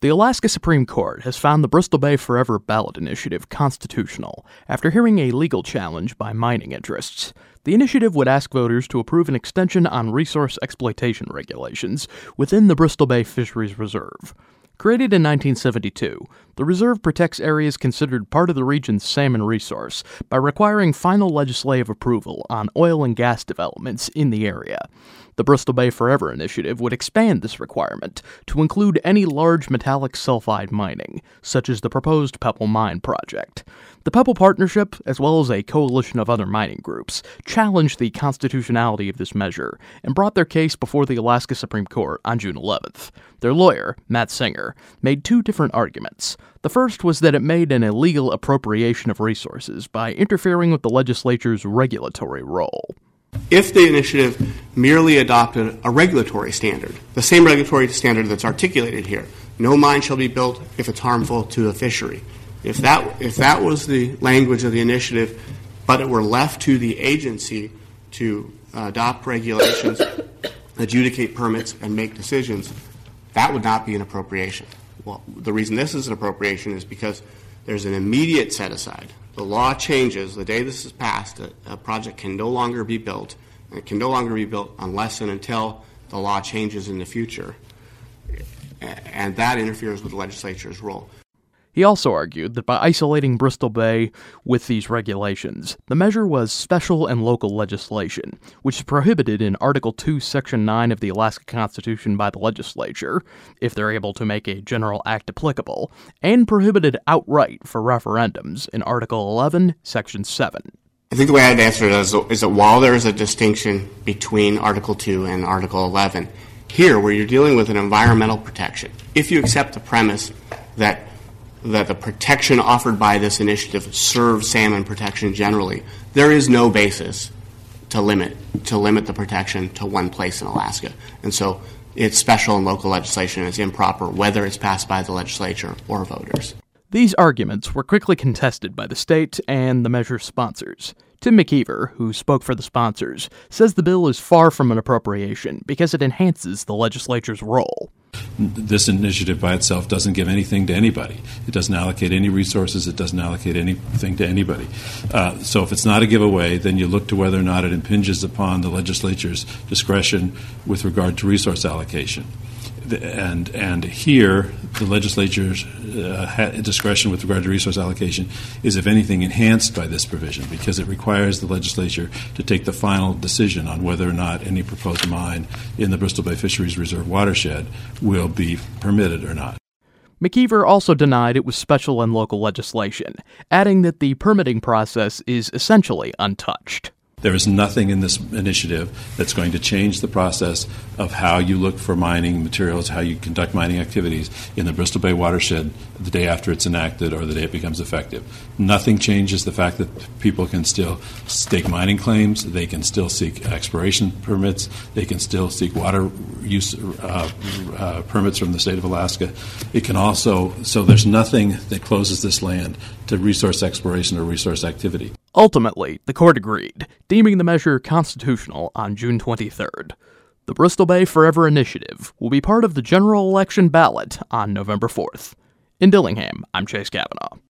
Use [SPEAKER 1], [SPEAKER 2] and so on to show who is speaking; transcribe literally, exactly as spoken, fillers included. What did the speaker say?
[SPEAKER 1] The Alaska Supreme Court has found the Bristol Bay Forever ballot initiative constitutional after hearing a legal challenge by mining interests. The initiative would ask voters to approve an extension on resource exploitation regulations within the Bristol Bay Fisheries Reserve. Created in nineteen seventy-two, the reserve protects areas considered part of the region's salmon resource by requiring final legislative approval on oil and gas developments in the area. The Bristol Bay Forever initiative would expand this requirement to include any large metallic sulfide mining, such as the proposed Pebble Mine project. The Pebble Partnership, as well as a coalition of other mining groups, challenged the constitutionality of this measure and brought their case before the Alaska Supreme Court on June eleventh. Their lawyer, Matt Singer, made two different arguments. The first was that it made an illegal appropriation of resources by interfering with the legislature's regulatory role.
[SPEAKER 2] If the initiative merely adopted a regulatory standard, the same regulatory standard that's articulated here, no mine shall be built if it's harmful to a fishery. If that if that was the language of the initiative, but it were left to the agency to uh, adopt regulations, adjudicate permits, and make decisions, that would not be an appropriation. Well, the reason this is an appropriation is because there's an immediate set-aside. The law changes. The day this is passed, a, a project can no longer be built. And it can no longer be built unless and until the law changes in the future. And that interferes with the legislature's role.
[SPEAKER 1] He also argued that by isolating Bristol Bay with these regulations, the measure was special and local legislation, which is prohibited in Article two, Section nine of the Alaska Constitution by the legislature, if they're able to make a general act applicable, and prohibited outright for referendums in Article eleven, Section seven.
[SPEAKER 2] I think the way I'd answer it is, is that while there is a distinction between Article two and Article eleven, here, where you're dealing with an environmental protection, if you accept the premise that that the protection offered by this initiative serves salmon protection generally, there is no basis to limit to limit the protection to one place in Alaska. And so it's special and local legislation is improper, whether it's passed by the legislature or voters.
[SPEAKER 1] These arguments were quickly contested by the state and the measure's sponsors. Tim McKeever, who spoke for the sponsors, says the bill is far from an appropriation because it enhances the legislature's role.
[SPEAKER 3] This initiative by itself doesn't give anything to anybody. It doesn't allocate any resources. It doesn't allocate anything to anybody. Uh, so if it's not a giveaway, then you look to whether or not it impinges upon the legislature's discretion with regard to resource allocation. And and here, the legislature's uh, discretion with regard to resource allocation is, if anything, enhanced by this provision because it requires the legislature to take the final decision on whether or not any proposed mine in the Bristol Bay Fisheries Reserve watershed will be permitted or not.
[SPEAKER 1] McKeever also denied it was special and local legislation, adding that the permitting process is essentially untouched.
[SPEAKER 3] There is nothing in this initiative that's going to change the process of how you look for mining materials, how you conduct mining activities in the Bristol Bay watershed the day after it's enacted or the day it becomes effective. Nothing changes the fact that people can still stake mining claims, they can still seek exploration permits, they can still seek water use uh, uh, permits from the state of Alaska. It can also, so there's nothing that closes this land to resource exploration or resource activity.
[SPEAKER 1] Ultimately, the court agreed, deeming the measure constitutional on June twenty-third. The Bristol Bay Forever initiative will be part of the general election ballot on November fourth. In Dillingham, I'm Chase Kavanaugh.